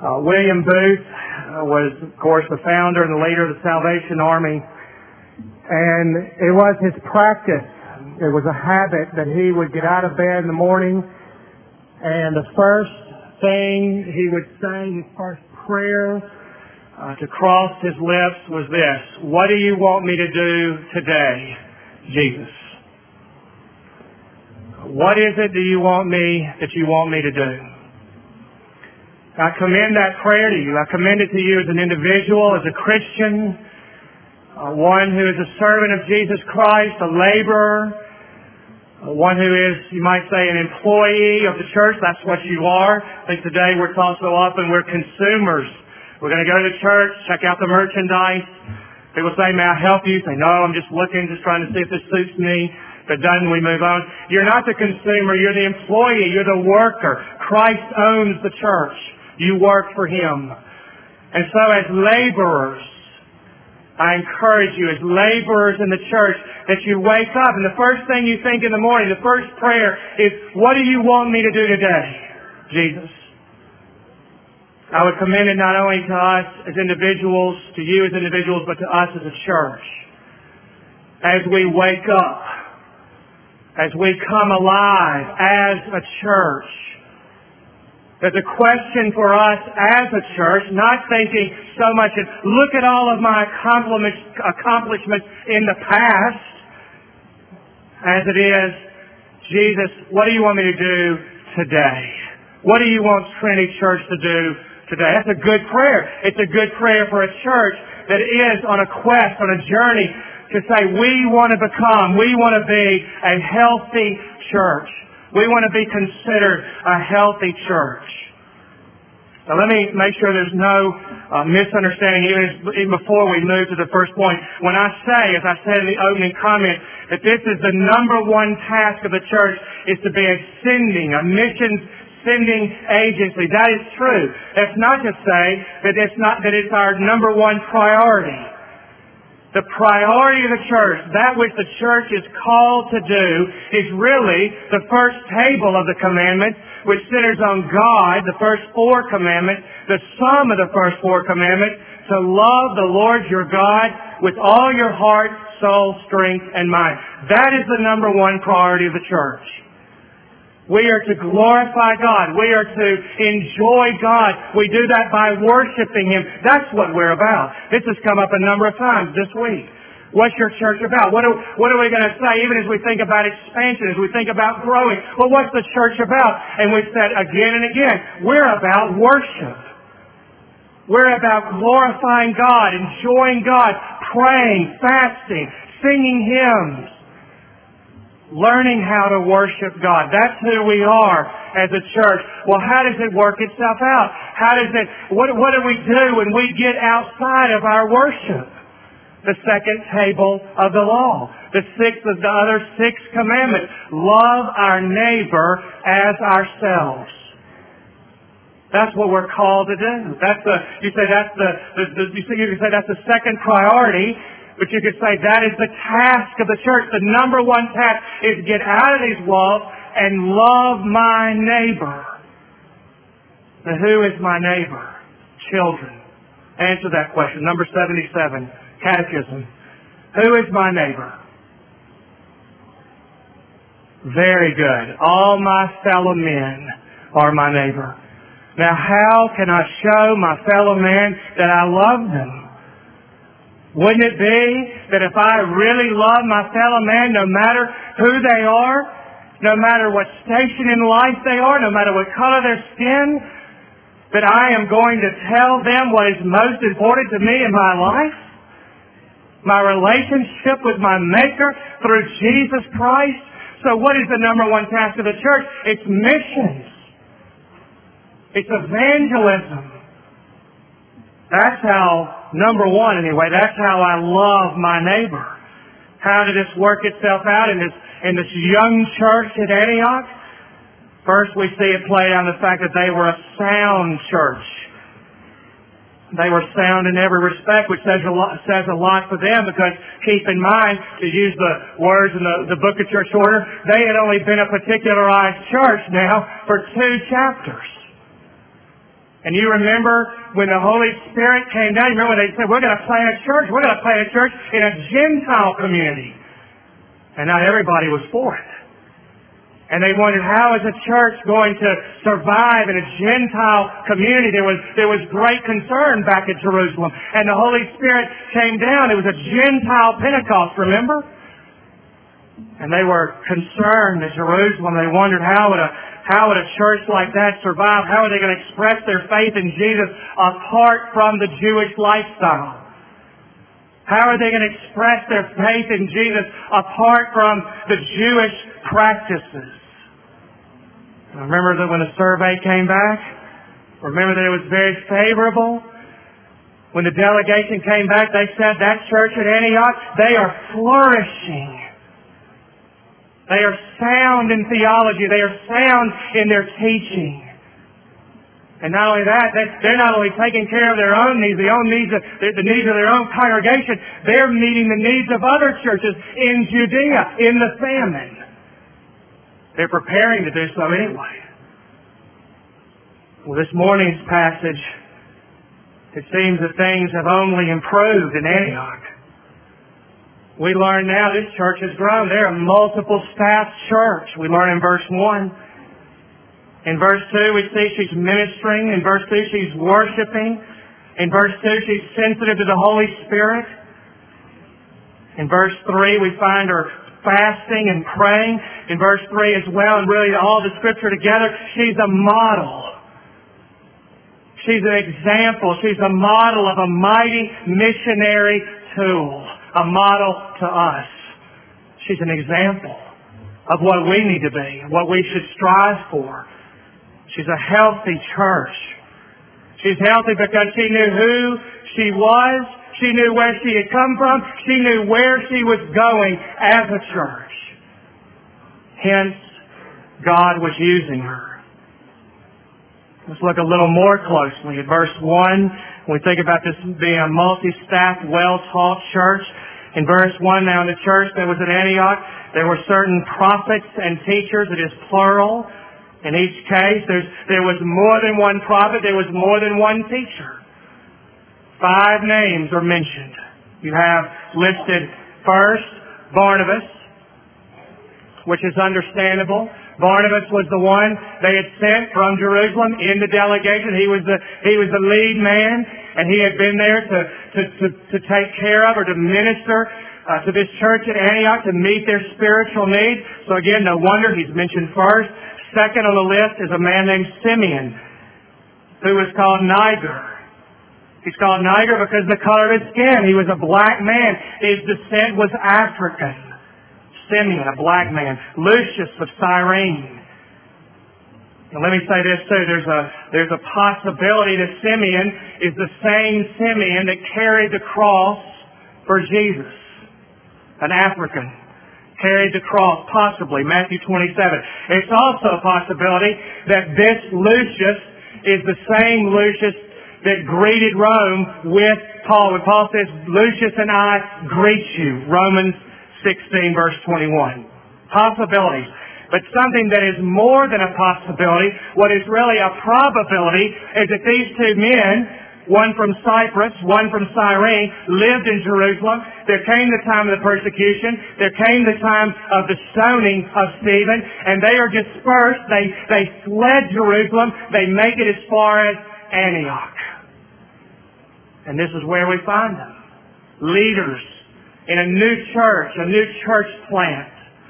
William Booth was, of course, the founder and the leader of the Salvation Army. And it was his practice. It was a habit that he would get out of bed in the morning, and the first thing he would say, his first prayer to cross his lips was this: "What do you want me to do today, Jesus? What is it that you want me to do?" I commend that prayer to you. I commend it to you as an individual, as a Christian, one who is a servant of Jesus Christ, a laborer, one who is, you might say, an employee of the church. That's what you are. I think today we're taught so often we're consumers. We're going to go to the church, check out the merchandise. People say, "May I help you?" Say, "No, I'm just looking, just trying to see if this suits me." If it doesn't, we move on. You're not the consumer. You're the employee. You're the worker. Christ owns the church. You work for Him. And so as laborers, I encourage you, as laborers in the church, that you wake up and the first thing you think in the morning, the first prayer is, "What do you want me to do today, Jesus?" I would commend it not only to us as individuals, to you as individuals, but to us as a church. As we wake up, as we come alive as a church, there's a question for us as a church, not thinking so much as, "Look at all of my accomplishments in the past," as it is, "Jesus, what do you want me to do today? What do you want Trinity Church to do today?" That's a good prayer. It's a good prayer for a church that is on a quest, on a journey to say, we want to be a healthy church. We want to be considered a healthy church. Now let me make sure there's no misunderstanding even before we move to the first point. When I say, as I said in the opening comment, that this is the number one task of the church is to be a missions sending agency. That is true. That's not to say that it's our number one priority. The priority of the church, that which the church is called to do, is really the first table of the commandments, which centers on God, the first four commandments, the sum of the first four commandments, to love the Lord your God with all your heart, soul, strength, and mind. That is the number one priority of the church. We are to glorify God. We are to enjoy God. We do that by worshiping Him. That's what we're about. This has come up a number of times this week. What's your church about? What are we going to say, even as we think about expansion, as we think about growing? Well, what's the church about? And we've said again and again, we're about worship. We're about glorifying God, enjoying God, praying, fasting, singing hymns, learning how to worship God. That's who we are as a church. Well, how does it work itself out? What do we do when we get outside of our worship? The second table of the law. The sixth of the other six commandments. Love our neighbor as ourselves. That's what we're called to do. You could say that's the second priority. But you could say that is the task of the church. The number one task is get out of these walls and love my neighbor. Now, who is my neighbor? Children. Answer that question. Number 77, Catechism. Who is my neighbor? Very good. All my fellow men are my neighbor. Now, how can I show my fellow men that I love them? Wouldn't it be that if I really love my fellow man, no matter who they are, no matter what station in life they are, no matter what color their skin, that I am going to tell them what is most important to me in my life? My relationship with my Maker through Jesus Christ? So what is the number one task of the church? It's missions. It's evangelism. That's how, number one anyway, that's how I love my neighbor. How did this work itself out in this young church at Antioch? First we see it play out in the fact that they were a sound church. They were sound in every respect, which says a lot for them, because keep in mind, to use the words in the book of church order, they had only been a particularized church now for 2 chapters. And you remember when the Holy Spirit came down, you remember when they said, we're going to plant a church, we're going to plant a church in a Gentile community. And not everybody was for it. And they wondered, how is a church going to survive in a Gentile community? There was great concern back at Jerusalem. And the Holy Spirit came down. It was a Gentile Pentecost, remember? And they were concerned at Jerusalem. They wondered, how would a church like that survive? How are they going to express their faith in Jesus apart from the Jewish lifestyle? How are they going to express their faith in Jesus apart from the Jewish practices? Remember that when the survey came back? Remember that it was very favorable? When the delegation came back, they said that church at Antioch, they are flourishing. They are sound in theology. They are sound in their teaching. And not only that, they're not only taking care of their own needs, the needs of their own congregation, they're meeting the needs of other churches in Judea, in the famine. They're preparing to do so anyway. Well, this morning's passage, it seems that things have only improved in Antioch. We learn now this church has grown. They're a multiple staff church. We learn in verse 1. In verse 2, we see she's ministering. In verse 2, she's worshiping. In verse 2, she's sensitive to the Holy Spirit. In verse 3, we find her fasting and praying. In verse 3 as well, and really all the Scripture together, she's a model. She's an example. She's a model of a mighty missionary tool. A model to us. She's an example of what we need to be, what we should strive for. She's a healthy church. She's healthy because she knew who she was. She knew where she had come from. She knew where she was going as a church. Hence, God was using her. Let's look a little more closely at verse 1. When we think about this being a multi-staff, well-taught church. In verse 1, now in the church that was at Antioch, there were certain prophets and teachers. It is plural. In each case, there was more than one prophet. There was more than one teacher. 5 names are mentioned. You have listed first, Barnabas, which is understandable. Barnabas was the one they had sent from Jerusalem in the delegation. He was the lead man, and he had been there to take care of or to minister to this church at Antioch to meet their spiritual needs. So again, no wonder he's mentioned first. Second on the list is a man named Simeon, who was called Niger. He's called Niger because of the color of his skin. He was a black man. His descent was African. Simeon, a black man. Lucius of Cyrene. And let me say this too. There's a possibility that Simeon is the same Simeon that carried the cross for Jesus. An African. Carried the cross, possibly. Matthew 27. It's also a possibility that this Lucius is the same Lucius that greeted Rome with Paul. When Paul says, Lucius and I greet you. Romans 16 verse 21. Possibilities. But something that is more than a possibility, what is really a probability, is that these 2 men, one from Cyprus, one from Cyrene, lived in Jerusalem. There came the time of the persecution. There came the time of the stoning of Stephen. And they are dispersed. They fled Jerusalem. They make it as far as Antioch. And this is where we find them. Leaders in a new church plant.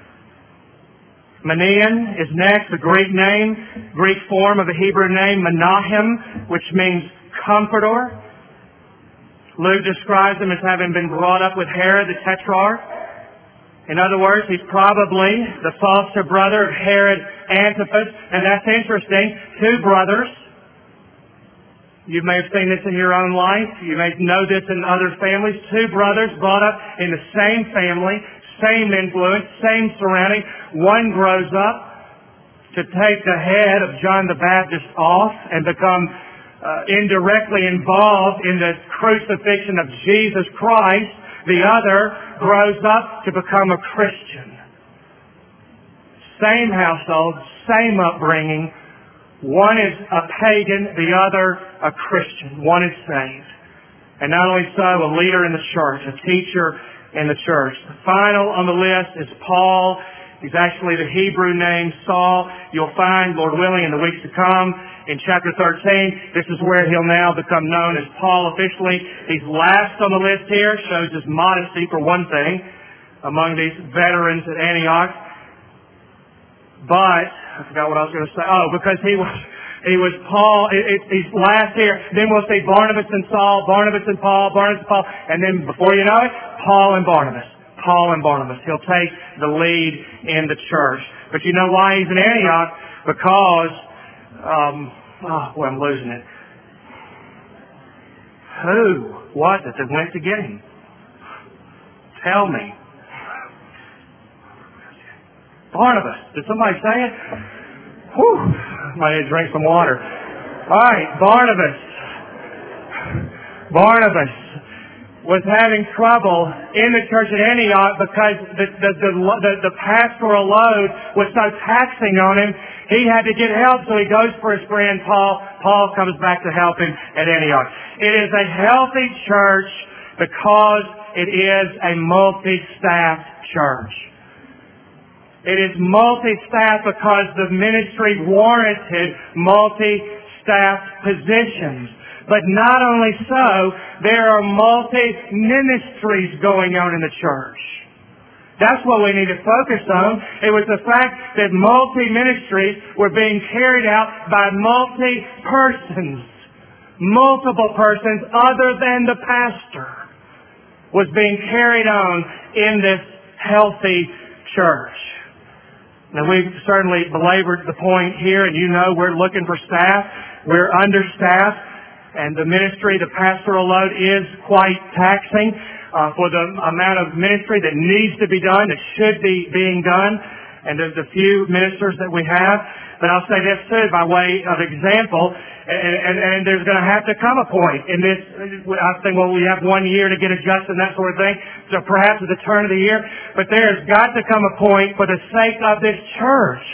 Manaen is next, a Greek name, Greek form of a Hebrew name, Menahem, which means comforter. Luke describes him as having been brought up with Herod the Tetrarch. In other words, he's probably the foster brother of Herod Antipas, and that's interesting. 2 brothers. You may have seen this in your own life. You may know this in other families. 2 brothers brought up in the same family, same influence, same surrounding. One grows up to take the head of John the Baptist off and become indirectly involved in the crucifixion of Jesus Christ. The other grows up to become a Christian. Same household, same upbringing, One is a pagan, the other a Christian. One is saved. And not only so, a leader in the church, a teacher in the church. The final on the list is Paul. He's actually the Hebrew name Saul. You'll find, Lord willing, in the weeks to come, in chapter 13, this is where he'll now become known as Paul officially. He's last on the list here, shows his modesty for one thing, among these veterans at Antioch. But, I forgot what I was going to say. Oh, because he was Paul, he's last here. Then we'll see Barnabas and Saul, Barnabas and Paul, Barnabas and Paul, and then before you know it, Paul and Barnabas. Paul and Barnabas. He'll take the lead in the church. But you know why he's in Antioch? Because, I'm losing it. Who was it that went to get him? Tell me. Barnabas. Did somebody say it? Whew. I need to drink some water. All right, Barnabas was having trouble in the church at Antioch because the pastoral load was so taxing on him. He had to get help, so he goes for his friend Paul. Paul comes back to help him at Antioch. It is a healthy church because it is a multi-staffed church. It is multi-staffed because the ministry warranted multi-staffed positions. But not only so, there are multi-ministries going on in the church. That's what we need to focus on. It was the fact that multi-ministries were being carried out by multi-persons. Multiple persons other than the pastor was being carried on in this healthy church. Now, we've certainly belabored the point here, and you know we're looking for staff. We're understaffed, and the ministry, the pastoral load is quite taxing for the amount of ministry that needs to be done, that should be being done, and there's a few ministers that we have. But I'll say this too, by way of example, and there's going to have to come a point in this. I think, well, we have 1 year to get adjusted and that sort of thing, so perhaps at the turn of the year. But there's got to come a point for the sake of this church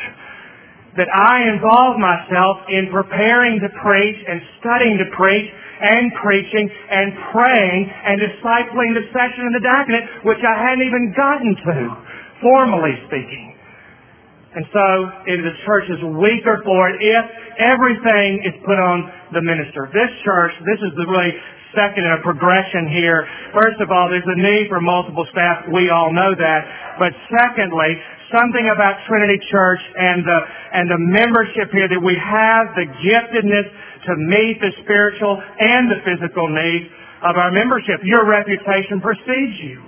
that I involve myself in preparing to preach and studying to preach and preaching and praying and discipling the section of the diaconate, which I hadn't even gotten to, formally speaking. And so, if the church is weaker for it, if everything is put on the minister. This church, this is the really second in a progression here. First of all, there's a need for multiple staff. We all know that. But secondly, something about Trinity Church and the membership here, that we have the giftedness to meet the spiritual and the physical needs of our membership. Your reputation precedes you.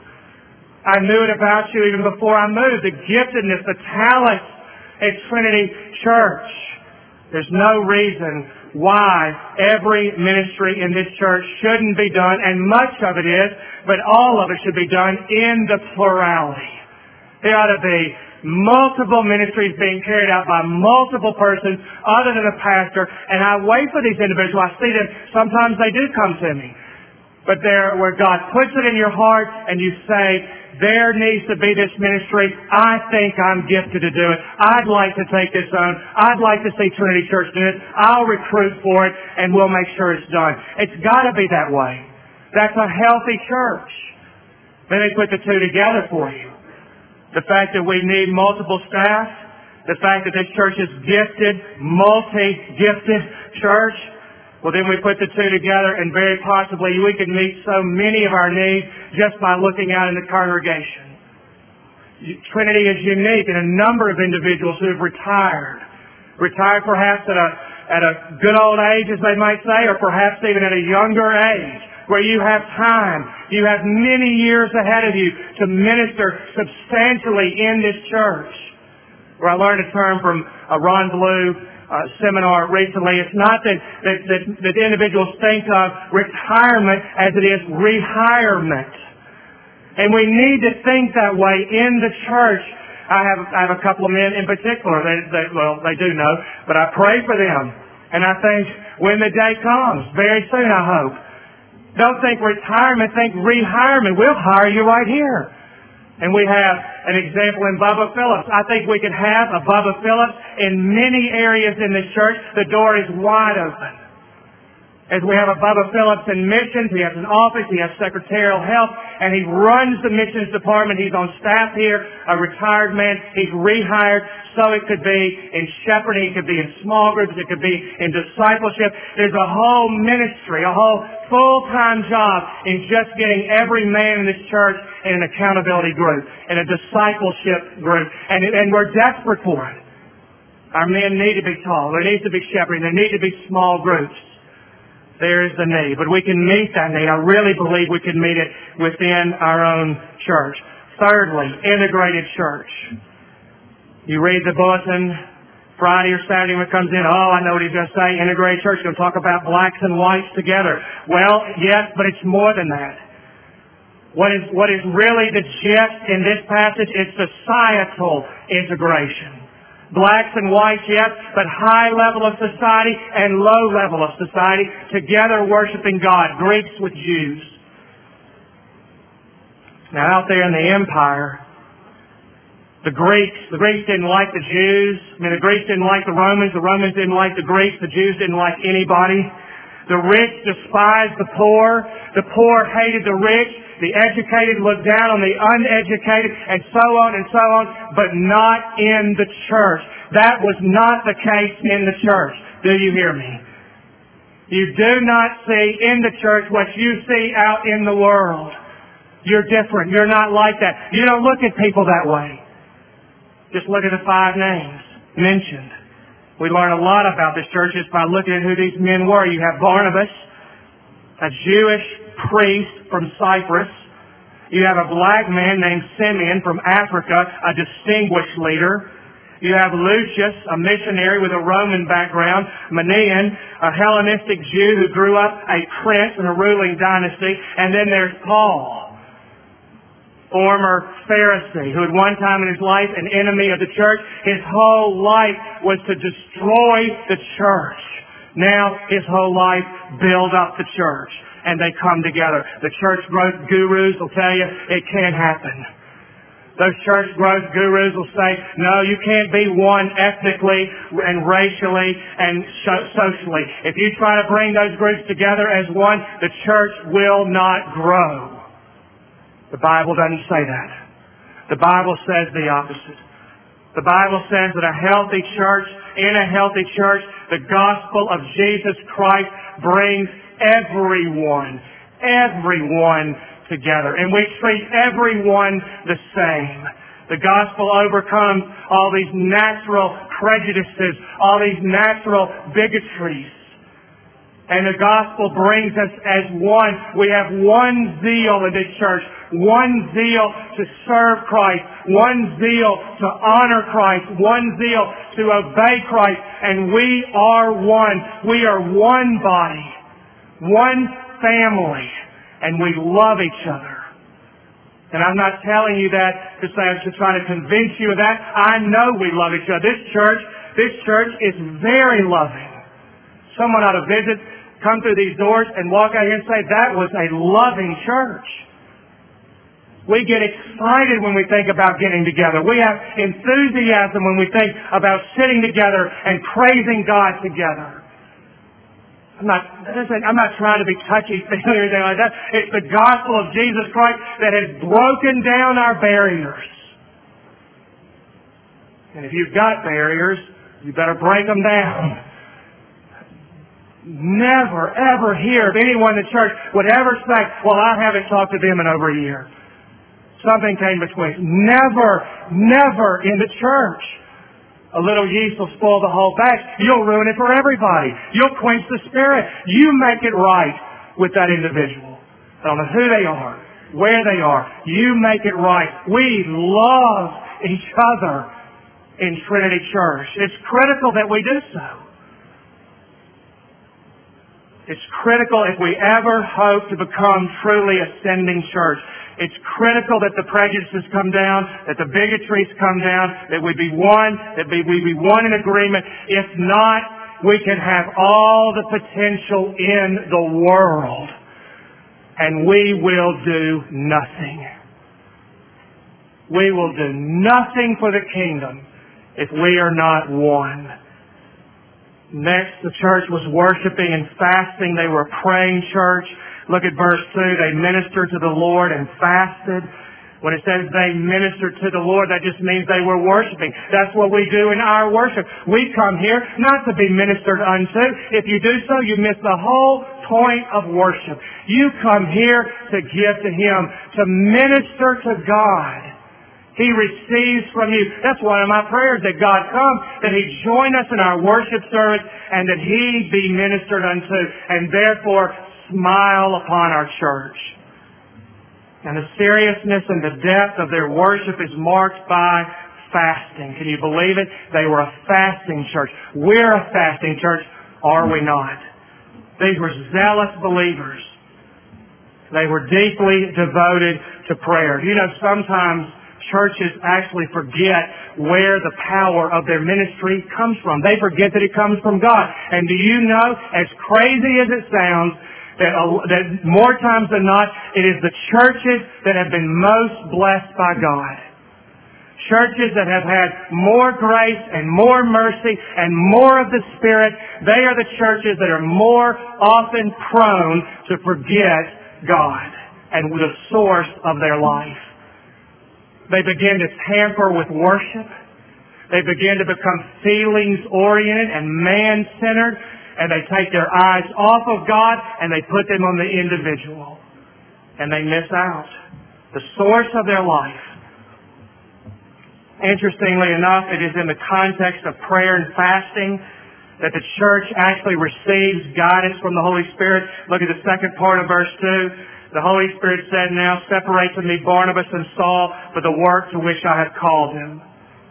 I knew it about you even before I moved. The giftedness, the talent at Trinity Church. There's no reason why every ministry in this church shouldn't be done, and much of it is, but all of it should be done in the plurality. There ought to be multiple ministries being carried out by multiple persons other than a pastor, and I wait for these individuals. I see them. Sometimes they do come to me. But there, where God puts it in your heart and you say, there needs to be this ministry. I think I'm gifted to do it. I'd like to take this on. I'd like to see Trinity Church do it. I'll recruit for it, and we'll make sure it's done. It's got to be that way. That's a healthy church. Then they put the two together for you. The fact that we need multiple staff, the fact that this church is gifted, multi-gifted church, well, then we put the two together, and very possibly we could meet so many of our needs just by looking out in the congregation. Trinity is unique in a number of individuals who have retired. Retired perhaps at a good old age, as they might say, or perhaps even at a younger age, where you have time. You have many years ahead of you to minister substantially in this church. Where I learned a term from Ron Blue seminar recently. It's not that individuals think of retirement as it is rehirement. And we need to think that way in the church. I have a couple of men in particular. They do know, but I pray for them. And I think when the day comes, very soon I hope, don't think retirement, think rehirement. We'll hire you right here. And we have an example in Bubba Phillips. I think we could have a Bubba Phillips in many areas in this church. The door is wide open. As we have a Bubba Phillips in missions, he has an office, he has secretarial help, and he runs the missions department. He's on staff here, a retired man. He's rehired, so it could be in shepherding, it could be in small groups, it could be in discipleship. There's a whole ministry, a whole full-time job in just getting every man in this church in an accountability group, in a discipleship group, and we're desperate for it. Our men need to be tall. There needs to be shepherding. There need to be small groups. There is the need. But we can meet that need. I really believe we can meet it within our own church. Thirdly, integrated church. You read the bulletin Friday or Saturday when it comes in, oh, I know what he's going to say, integrated church, he's going to talk about blacks and whites together. Well, yes, but it's more than that. What is really the gist in this passage is societal integration. Blacks and whites, yes, but high level of society and low level of society, together worshiping God, Greeks with Jews. Now out there in the empire, the Greeks didn't like the Jews. The Greeks didn't like the Romans didn't like the Greeks, the Jews didn't like anybody. The rich despised the poor hated the rich, the educated looked down on the uneducated, and so on, but not in the church. That was not the case in the church. Do you hear me? You do not see in the church what you see out in the world. You're different. You're not like that. You don't look at people that way. Just look at the 5 names mentioned. We learn a lot about this church just by looking at who these men were. You have Barnabas, a Jewish priest from Cyprus. You have a black man named Simeon from Africa, a distinguished leader. You have Lucius, a missionary with a Roman background. Manaen, a Hellenistic Jew who grew up a prince in a ruling dynasty. And then there's Paul, former Pharisee, who at one time in his life an enemy of the church. His whole life was to destroy the church. Now his whole life build up the church. And they come together. The church growth gurus will tell you it can't happen. Those church growth gurus will say, no, you can't be one ethnically and racially and socially. If you try to bring those groups together as one, the church will not grow. The Bible doesn't say that. The Bible says the opposite. The Bible says that in a healthy church, the gospel of Jesus Christ brings everyone together. And we treat everyone the same. The gospel overcomes all these natural prejudices, all these natural bigotries. And the gospel brings us as one. We have one zeal in this church. One zeal to serve Christ. One zeal to honor Christ. One zeal to obey Christ. And we are one. We are one body. One family. And we love each other. And I'm not telling you that to say I'm just trying to convince you of that. I know we love each other. This church is very loving. Someone ought to visit, come through these doors and walk out here and say, that was a loving church. We get excited when we think about getting together. We have enthusiasm when we think about sitting together and praising God together. I'm not trying to be touchy-feely or anything like that. It's the gospel of Jesus Christ that has broken down our barriers. And if you've got barriers, you better break them down. Never, ever hear of anyone in the church would ever say, well, I haven't talked to them in over a year. Something came between. Never in the church. A little yeast will spoil the whole batch. You'll ruin it for everybody. You'll quench the spirit. You make it right with that individual. I don't know who they are, where they are. You make it right. We love each other in Trinity Church. It's critical that we do so. It's critical if we ever hope to become truly ascending church. It's critical that the prejudices come down, that the bigotries come down, that we be one, that we be one in agreement. If not, we can have all the potential in the world, and we will do nothing. We will do nothing for the kingdom if we are not one. Next, the church was worshiping and fasting. They were a praying church. Look at verse 2. They ministered to the Lord and fasted. When it says they ministered to the Lord, that just means they were worshiping. That's what we do in our worship. We come here not to be ministered unto. If you do so, you miss the whole point of worship. You come here to give to Him, to minister to God. He receives from you. That's one of my prayers, that God come, that He join us in our worship service, and that He be ministered unto, and therefore smile upon our church. And the seriousness and the depth of their worship is marked by fasting. Can you believe it? They were a fasting church. We're a fasting church, are we not? These were zealous believers. They were deeply devoted to prayer. You know, sometimes churches actually forget where the power of their ministry comes from. They forget that it comes from God. And do you know, as crazy as it sounds, that more times than not, it is the churches that have been most blessed by God. Churches that have had more grace and more mercy and more of the Spirit, they are the churches that are more often prone to forget God and the source of their life. They begin to tamper with worship. They begin to become feelings-oriented and man-centered, and they take their eyes off of God and they put them on the individual. And they miss out the source of their life. Interestingly enough, it is in the context of prayer and fasting that the church actually receives guidance from the Holy Spirit. Look at the second part of verse 2. The Holy Spirit said, "Now separate to me Barnabas and Saul for the work to which I have called them."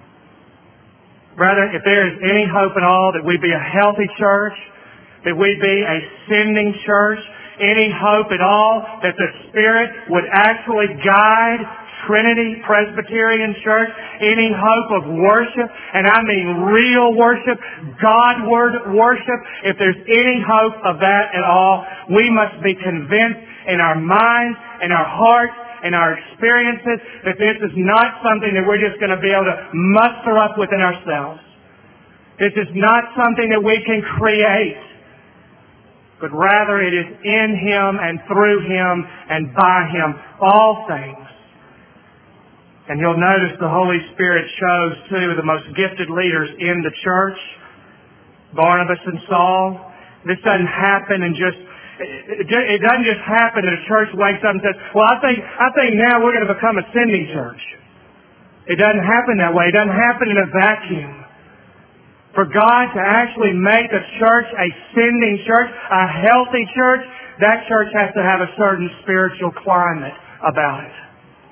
Brethren, if there is any hope at all that we be a healthy church, that we be a sending church, any hope at all that the Spirit would actually guide Trinity Presbyterian Church, any hope of worship, and I mean real worship, Godward worship, if there's any hope of that at all, we must be convinced in our minds, in our hearts, in our experiences, that this is not something that we're just going to be able to muster up within ourselves. This is not something that we can create, but rather it is in Him and through Him and by Him, all things. And you'll notice the Holy Spirit chose two of the most gifted leaders in the church, Barnabas and Saul. This doesn't happen and it doesn't just happen that a church wakes up and says, well, I think now we're going to become a sending church. It doesn't happen that way. It doesn't happen in a vacuum. For God to actually make a church a sending church, a healthy church, that church has to have a certain spiritual climate about it.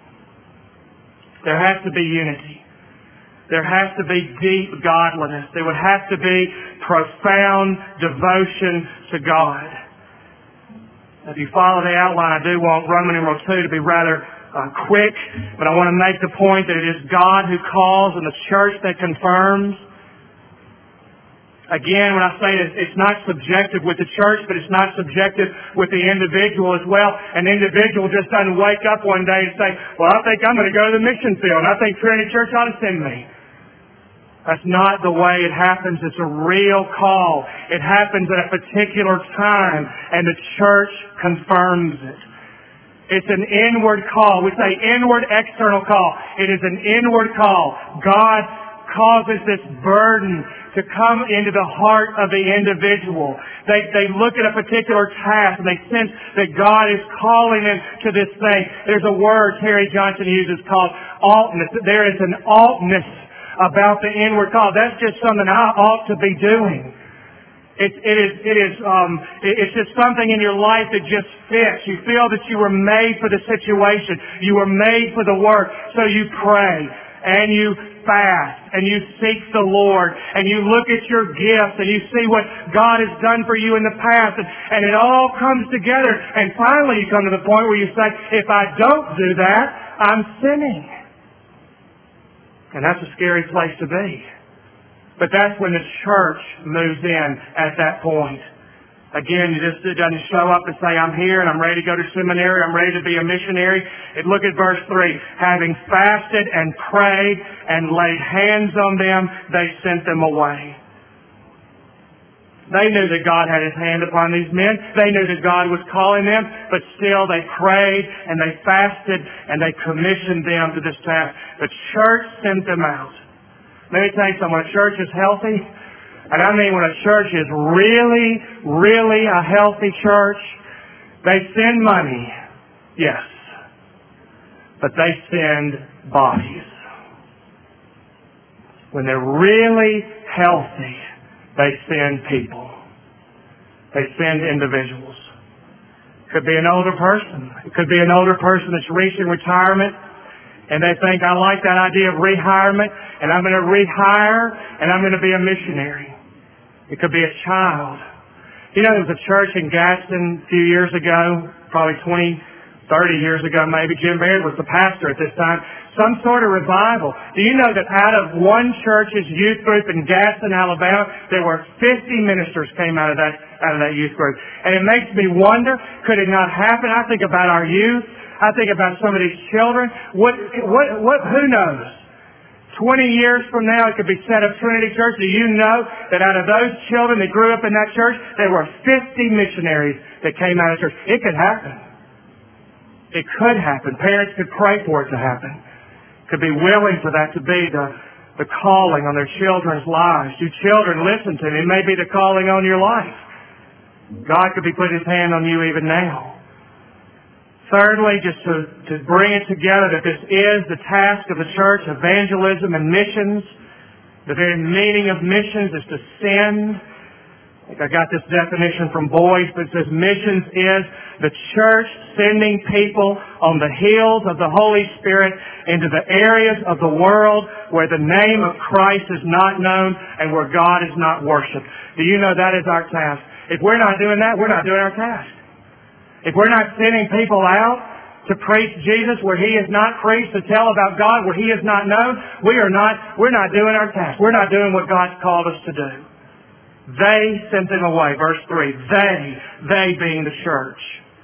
There has to be unity. There has to be deep godliness. There would have to be profound devotion to God. If you follow the outline, I do want Roman numeral 2 to be rather quick, but I want to make the point that it is God who calls and the church that confirms. Again, when I say that it's not subjective with the church, but it's not subjective with the individual as well. An individual just doesn't wake up one day and say, well, I think I'm going to go to the mission field. I think Trinity Church ought to send me. That's not the way it happens. It's a real call. It happens at a particular time, and the church confirms it. It's an inward call. We say inward, external call. It is an inward call. God causes this burden to come into the heart of the individual. They look at a particular task and they sense that God is calling them to this thing. There's a word Terry Johnson uses called altness. There is an altness about the inward call. That's just something I ought to be doing. It's just something in your life that just fits. You feel that you were made for the situation. You were made for the work. So you pray and you fast and you seek the Lord and you look at your gifts and you see what God has done for you in the past and it all comes together and finally you come to the point where you say, if I don't do that, I'm sinning. And that's a scary place to be. But that's when the church moves in at that point. Again, it doesn't show up to say, I'm here and I'm ready to go to seminary, I'm ready to be a missionary. Look at verse 3. Having fasted and prayed and laid hands on them, they sent them away. They knew that God had His hand upon these men. They knew that God was calling them, but still they prayed and they fasted and they commissioned them to this task. The church sent them out. Let me tell you something. When a church is healthy, and I mean when a church is really, really a healthy church, they send money, yes, but they send bodies. When they're really healthy, they send people. They send individuals. It could be an older person. It could be an older person that's reaching retirement, and they think, I like that idea of rehirement, and I'm going to rehire, and I'm going to be a missionary. It could be a child. You know, there was a church in Gadsden a few years ago, probably 20, 30 years ago maybe. Jim Baird was the pastor at this time. Some sort of revival. Do you know that out of one church's youth group in Gadsden, Alabama, there were 50 ministers came out of that youth group. And it makes me wonder, could it not happen? I think about our youth. I think about some of these children. Who knows? 20 years from now, it could be said of Trinity Church. Do you know that out of those children that grew up in that church, there were 50 missionaries that came out of church? It could happen. It could happen. Parents could pray for it to happen. Could be willing for that to be the calling on their children's lives. You children, listen to me. It may be the calling on your life. God could be putting His hand on you even now. Thirdly, just to bring it together that this is the task of the church, evangelism and missions. The very meaning of missions is to send. I think I got this definition from Boyce, but it says missions is the church sending people on the heels of the Holy Spirit into the areas of the world where the name of Christ is not known and where God is not worshipped. Do you know that is our task? If we're not doing that, we're not doing our task. If we're not sending people out to preach Jesus where He is not preached, to tell about God where He is not known, we're not doing our task. We're not doing what God's called us to do. They sent them away. Verse 3. They being the church.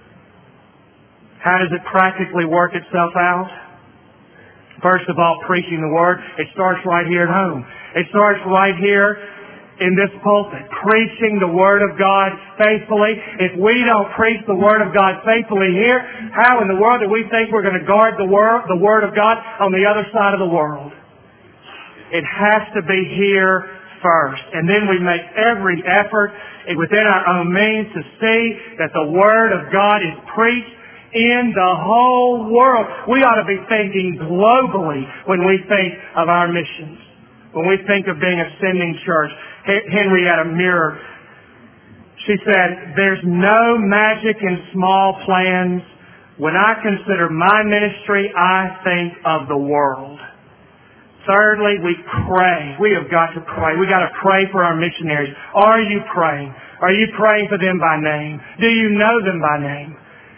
How does it practically work itself out? First of all, preaching the Word. It starts right here at home. It starts right here in this pulpit, preaching the Word of God faithfully. If we don't preach the Word of God faithfully here, how in the world do we think we're going to guard the Word of God on the other side of the world? It has to be here first. And then we make every effort within our own means to see that the Word of God is preached in the whole world. We ought to be thinking globally when we think of our missions, when we think of being a sending church. Henrietta Muir, she said, there's no magic in small plans. When I consider my ministry, I think of the world. Thirdly, we pray. We have got to pray. We've got to pray for our missionaries. Are you praying? Are you praying for them by name? Do you know them by name?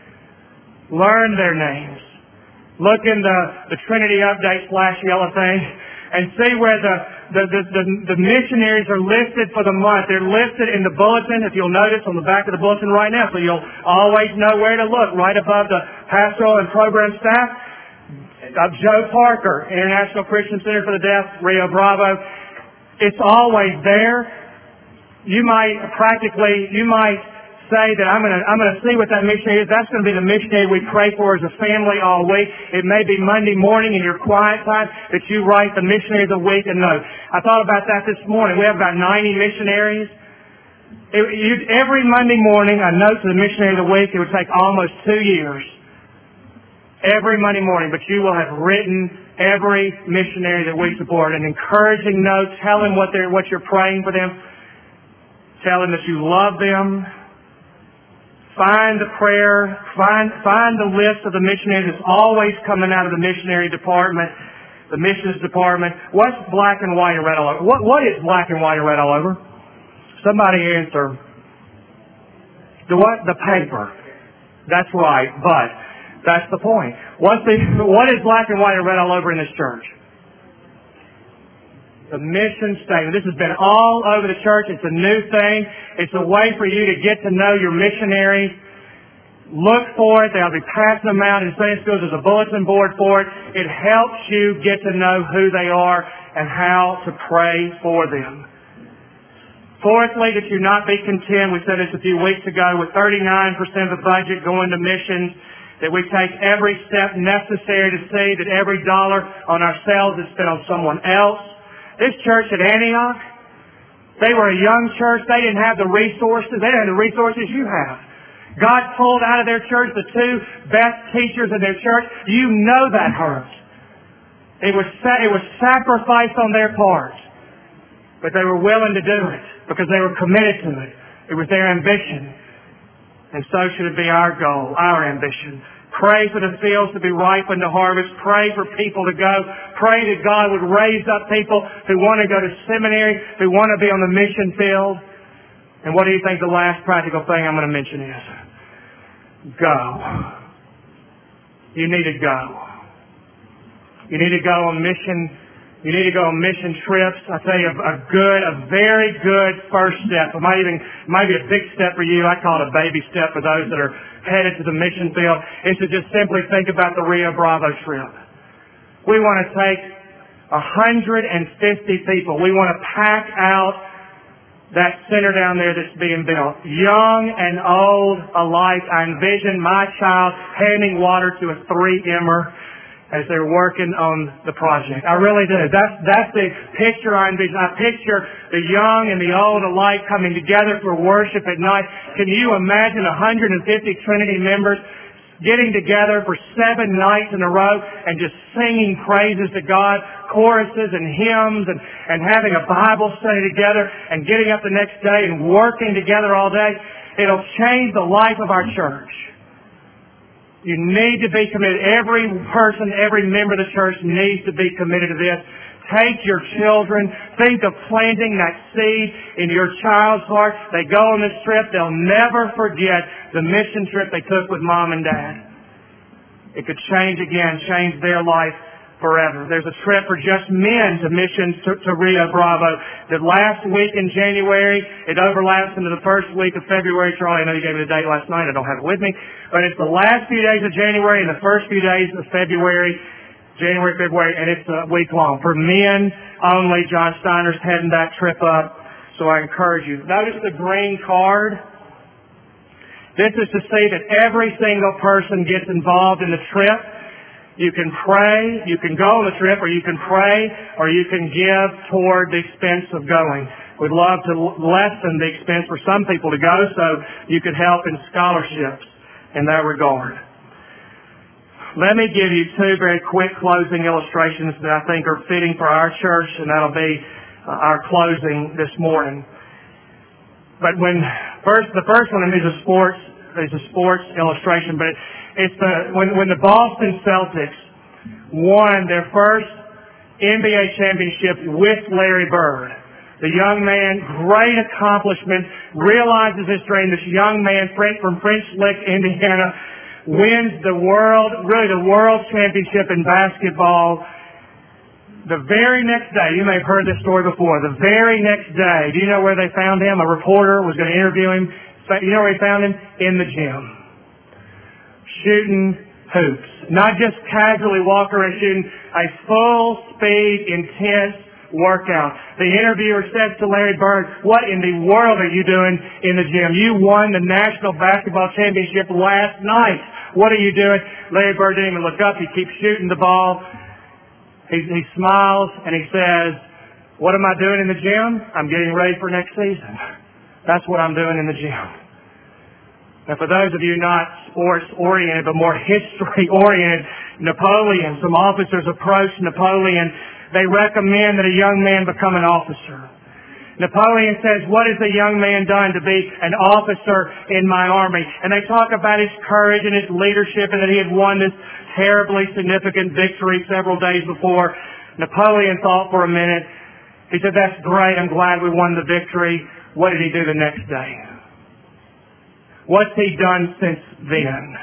Learn their names. Look in the Trinity Update flash yellow thing and see where the missionaries are listed for the month. They're listed in the bulletin, if you'll notice, on the back of the bulletin right now. So you'll always know where to look. Right above the pastoral and program staff, Joe Parker, International Christian Center for the Deaf, Rio Bravo. It's always there. You might say that I'm going to see what that missionary is. That's going to be the missionary we pray for as a family all week. It may be Monday morning in your quiet time that you write the missionary of the week a note. I thought about that this morning. We have about 90 missionaries. Every Monday morning, a note to the missionary of the week. It would take almost 2 years. Every Monday morning, but you will have written every missionary that we support an encouraging note. Tell them what you're praying for them. Tell them that you love them. Find the prayer, find the list of the missionaries that's always coming out of the missionary department, the missions department. What's black and white and red all over? What is black and white and red all over? Somebody answer. The paper. That's right, but that's the point. What is black and white and red all over in this church? The mission statement. This has been all over the church. It's a new thing. It's a way for you to get to know your missionaries. Look for it. They'll be passing them out in Sunday schools. There's a bulletin board for it. It helps you get to know who they are and how to pray for them. Fourthly, that you not be content. We said this a few weeks ago, with 39% of the budget going to missions, that we take every step necessary to see that every dollar on ourselves is spent on someone else. This church at Antioch, they were a young church. They didn't have the resources. They didn't have the resources you have. God pulled out of their church the two best teachers in their church. You know that hurt. It was sacrifice on their part. But they were willing to do it because they were committed to it. It was their ambition. And so should it be our goal, our ambition. Pray for the fields to be ripened to harvest. Pray for people to go. Pray that God would raise up people who want to go to seminary, who want to be on the mission field. And what do you think the last practical thing I'm going to mention is? Go. You need to go. You need to go on mission. You need to go on mission trips. I tell you, a very good first step. It might be a big step for you. I call it a baby step for those that are headed to the mission field. Is to just simply think about the Rio Bravo trip. We want to take 150 people. We want to pack out that center down there that's being built. Young and old alike. I envision my child handing water to a 3-emmer as they're working on the project. I really do. That's the picture I envision. I picture the young and the old alike coming together for worship at night. Can you imagine 150 Trinity members getting together for 7 nights in a row and just singing praises to God, choruses and hymns, and having a Bible study together and getting up the next day and working together all day? It'll change the life of our church. You need to be committed. Every person, every member of the church needs to be committed to this. Take your children. Think of planting that seed in your child's heart. They go on this trip. They'll never forget the mission trip they took with Mom and Dad. It could change their life forever. There's a trip for just men to missions to Rio Bravo. The last week in January, it overlaps into the first week of February. Charlie, I know you gave me the date last night. I don't have it with me. But it's the last few days of January and the first few days of February. January, February, and it's a week long. For men only, John Steiner's heading that trip up. So I encourage you. Notice the green card. This is to see that every single person gets involved in the trip. You can pray, you can go on the trip, or you can pray, or you can give toward the expense of going. We'd love to lessen the expense for some people to go, so you could help in scholarships in that regard. Let me give you 2 very quick closing illustrations that I think are fitting for our church, and that'll be our closing this morning. But the first one is a sports illustration, but it's when the Boston Celtics won their first NBA championship with Larry Bird. The young man, great accomplishment, realizes his dream. This young man from French Lick, Indiana, wins the world championship in basketball. The very next day, you may have heard this story before, the very next day, do you know where they found him? A reporter was going to interview him. You know where he found him? In the gym. Shooting hoops. Not just casually walking around shooting, a full-speed, intense workout. The interviewer says to Larry Bird, "What in the world are you doing in the gym? You won the National Basketball Championship last night. What are you doing?" Larry Bird didn't even look up. He keeps shooting the ball. He smiles and he says, "What am I doing in the gym? I'm getting ready for next season. That's what I'm doing in the gym." Now, for those of you not sports-oriented, but more history-oriented, Napoleon, some officers approached Napoleon. They recommend that a young man become an officer. Napoleon says, "What has the young man done to be an officer in my army?" And they talk about his courage and his leadership and that he had won this terribly significant victory several days before. Napoleon thought for a minute. He said, "That's great. I'm glad we won the victory. What did he do the next day? What's he done since then?"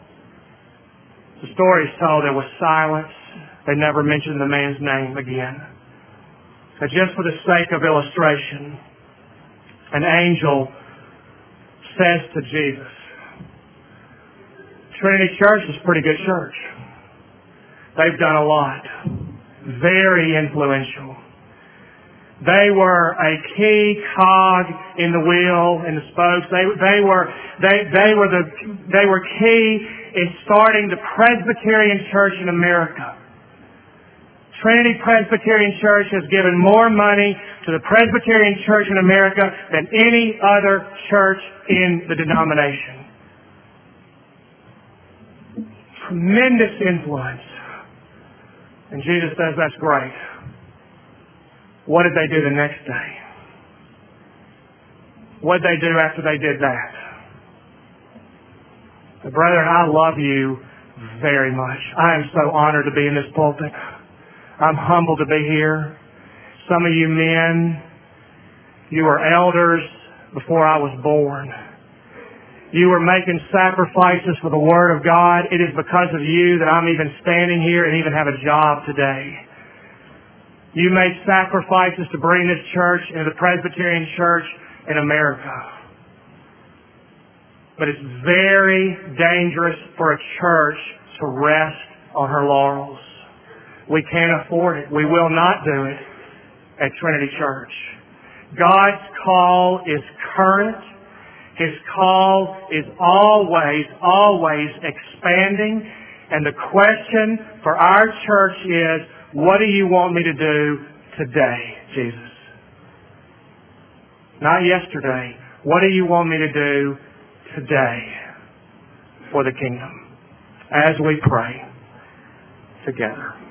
The story is told there was silence. They never mentioned the man's name again. That just for the sake of illustration, an angel says to Jesus, Trinity Church is a pretty good church. They've done a lot. Very influential. They were a key cog in the wheel, in the spokes. They were key in starting the Presbyterian Church in America. Trinity Presbyterian Church has given more money to the Presbyterian Church in America than any other church in the denomination. Tremendous influence. And Jesus says, that's great. What did they do the next day? What did they do after they did that? Brethren, I love you very much. I am so honored to be in this pulpit. I'm humbled to be here. Some of you men, you were elders before I was born. You were making sacrifices for the Word of God. It is because of you that I'm even standing here and even have a job today. You made sacrifices to bring this church into the Presbyterian Church in America. But it's very dangerous for a church to rest on her laurels. We can't afford it. We will not do it at Trinity Church. God's call is current. His call is always expanding. And the question for our church is, what do you want me to do today, Jesus? Not yesterday. What do you want me to do today for the kingdom? As we pray together.